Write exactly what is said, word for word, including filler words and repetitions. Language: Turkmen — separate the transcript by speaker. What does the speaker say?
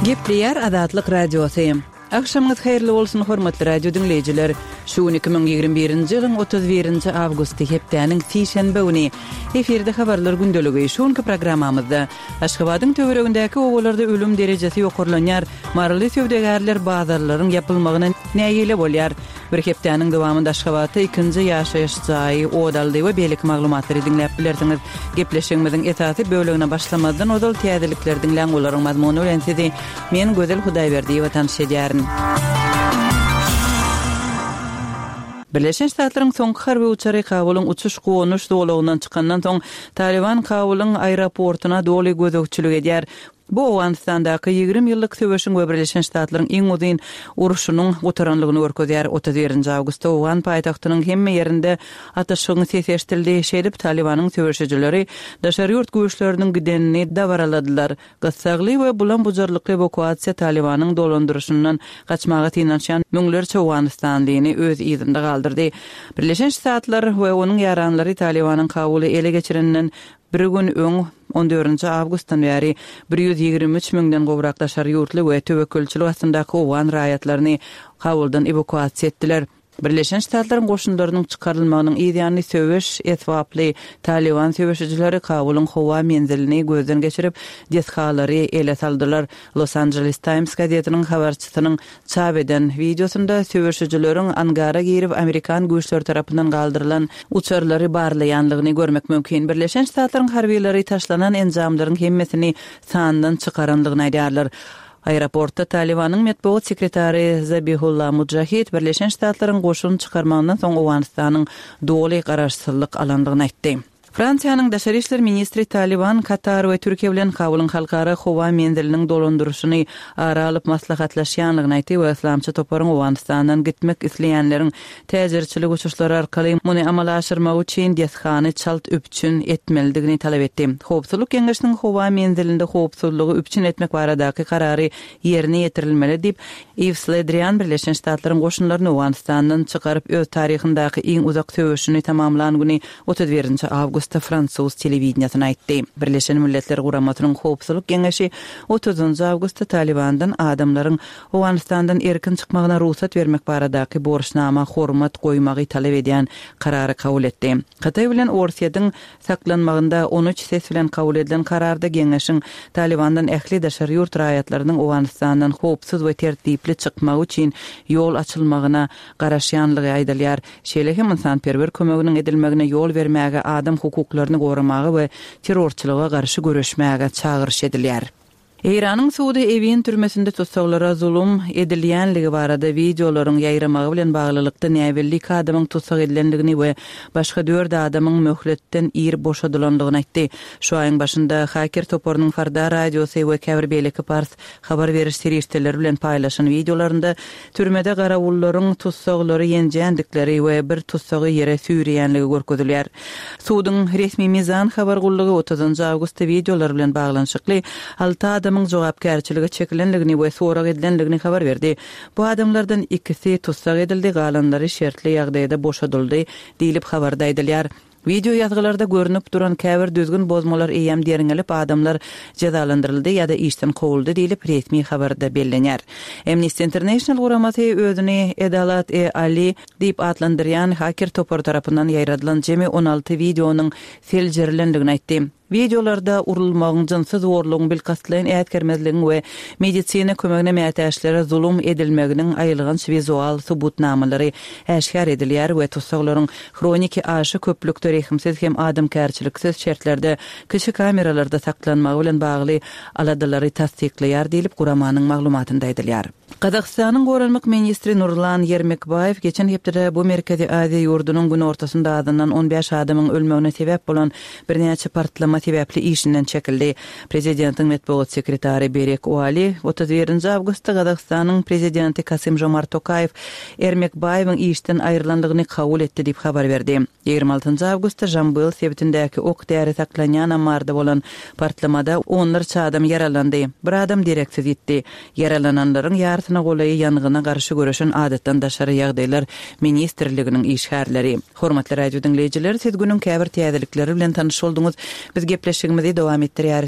Speaker 1: Gepleyer Azatlyk Radiosu. Akşamınız hayırlı olsun hormatly radio dinleyijiler. Şu iki bin ýygrimi birinji ýylyň otuz birinji awgusty hepdeniň sişenbe güni eferde habarlar gündeligi şonky programmamyzda Aşgabatyň töweregindäki owalarda ölüm derejesi ýokurlanýar, marly sewdegarlar bazarlaryň ýapylmagyna näýele bolýar. Bir hepdeniň dowamında Aşgabatda ikinji ýaşaýyş jaýy odaldy we beýlik maglumatlary dinläp bilersiňiz. Gepleşigimiziň esasy bölegine başlamadan odal täzelikler dinlän olaryň mazmuny bilen sizi men Gözel Hudaýberdiýewa tanışdyrýar. Birleşen Ştatlaryň soňky harby uçary Kabulyň uçuş gonuş dowlagynyň çykandan soň Taliban Kabulyň aeroportuna doly gözegçilik edýär. Bu Awganistandaky ýygrimi ýyllyk söwüşiň we Birleşen Ştatlaryň iň uzun uruşunyň otaranlygyny görkezýär. otuz birinji awgustda Awgan paýtagtynyň hemme ýerinde ataşygyny ses eşdildi. Şerip Talibanyň söwüşçileri daşary ýurt güýçleriniň gidenini dabaraladylar. Gassagly we bulan bujarlykly evakuasiýa Talibanyň dolandyrşyndan gaçmagy tynanşan müňlerçe Awganistanlyny öz ýerinde galdyrdy. Birleşen Ştatlar we onuň ýaranlary Talibanyň Kabuly ele geçirenden bir gün öň on dördünji awgustdan bäri bir ýüz ýygrimi üç müňden gowrak daşary ýurtly we töwekkelçilik astandaky Awgan raýatlaryny Kabuldan evakuasiýa etdiler. Birleşen Ştatlaryň goşunlarynyň çykarylmagynyň ideýany söwüş etwaply Taliban söwüşçileri Kabulyň howa menzilini gözden geçirip deshalary ele saldylar. Los Angeles Times gazetiniň habarçysynyň çap eden videosunda söwüşçileriň angara girip Amerikan güýçleri tarapyndan galdyrylan uçarlary barlaýanlygyny görmek mümkin. Birleşen Ştatlaryň harbiýleri taşlanan enjamlaryň hemmesini sandan çykaranlygyny aýdýarlar. Aeroportda Talibanyň medeniýet sekretary Zabihullah Mujahid Birleşen Ştatlaryň goşun çykarmagynyň soň Awganistanyň doly garaşsyzlyk alandygyny aýtdy. Fransiýanyň daşary işler ministri Taliban, Katar we Türkiýe bilen Kabulyň halkara howa menziliniň dolandyrşyny ara alyp maslahatlaşýanlygyny aýtdy we islamçy toparyň Awganistandan gitmek isleýänleriň täzirçilik uçuşlary arkaly muny amala aşyrmak üçin deshany çalt üpçün etmelidigini talap etdi. Howpsuzlyk Kengeşiniň howa menzilinde howpsuzlygy üpçün etmek baradaky karary ýerine ýetirilmeli diýip Yves Le Drian Birleşen Ştatlaryň goşunlaryny Awganistandan çykaryp öz taryhyndaky iň uzak söwüşini tamamlan güni otuz birinji awgust Fransuz telewizionyna aýtdy. Birleşen Milletler Guramatynyň Howpsuzlyk Kengeşi otuzunji awgustda Talibandan adamlaryň Awganistandan erkin çykmagyna ruhsat bermek baradaky borçnama hormat goýmagy talap edýän karary kabul etdi. Hatay bilen Orsiýadyň saklanmagynda on üç ses bilen kabul edilen kararda Kengeşiň Talibandan ähli daşary ýurt raýatlarynyň Awganistandan howpsuz we tertipli çykmagy üçin ýol açylmagyna garaşýanlygy aýdylýar. Şeýle hem insanperwer kömeginiň edilmegine ýol bermäge adam hukuklaryny goramagy we terrorçylyga garşy görüşmäge çağırış edilýär. Iranyň Suudi Ewin türmesinde tutsaklara zulüm edilýänligi barada videolaryň ýaýramagy bilen baglylykda näwellik adamyň tutsak edilendigini we başga dört adamyň möhletden ir boşadylandygyny aýtdy. Şu aýyň başynda haker toparynyň Farda radiosy we Käbir beýleki pars habar beriş serişdeleri bilen paýlaşan videolarynda türmede garawallaryň tutsaklary ýenjändikleri we bir tutsagy ýere sürýänligi görkezilýär. Suudyň resmi mizan habar gullygy otuzunji awgustda videolar bilen baglanşykly alty adamyň jogapkärçiligi çekilenligini we sorak edilenligini habar berdi. Bu adamlardan ikisi tutsak edildi, galanlary şertli ýagdaýda boşadyldy diýilip habarda aýdylýar. Video ýazgylarda görünüp duran käbir düzgün bozmalar eýem deriňelip adamlar jazalandyryldy ýa-da işden kowuldy diýilip resmi habarda bellenýär. Amnesty International guramaty özüni Edalat e Ali diýip adlandyrýan haker topar tarapyndan ýaýradylan jemi on alty videonyň seljerlendigini aýtdy. Videolarda urulmagyň jynsyz gorlugyň bilkaslyň ätkermezligin we medisina kömegine mätäşlere zulüm edilmeginiň aýylygan vizual subutnamalary äşkar edilýär we tutsaklaryň kroniki aşy köplükde rehimsiz hem adamkärçiliksiz şertlerde kişi kameralarda saklanmagy bilen bagly aladylary tasdikleýär diýilip guramanyň maglumatynda aýdylýar. Kazakstanyň Goranlyk ministri Nurlan Yermekbayew geçen hepde bu Merkezi Aziýa ýurdunyň gün ortasynda adından on beş adamyň ölmegine sebäp bolan bir näçe partlama sebäpli işinden çekildi. Prezidentiň medeniýet sekretary Berek Oali otuz birinji awgustda Kazakstanyň prezidenti Kasym-Jomart Tokayew Yermekbayewiň işden aýrylandygyny kabul etdi diýip habar berdi. ýygrimi altynji awgustda Jambyl sebitindäki ok däri saklanýan amarda bolan partlamada onlarça adam yaralandy. Bir adam direksiz gitdi. Yaralananlaryň ýartyna golaý ýangyna garşy görüşen adatdan daşary ýagdaýlar ministrliginiň işgärleri. Hormatly radio dinleýijiler, siz günüň käbir täzelikleri bilen tanyş bolduňuz. Biz gepleşigimizi dowam etdirýär.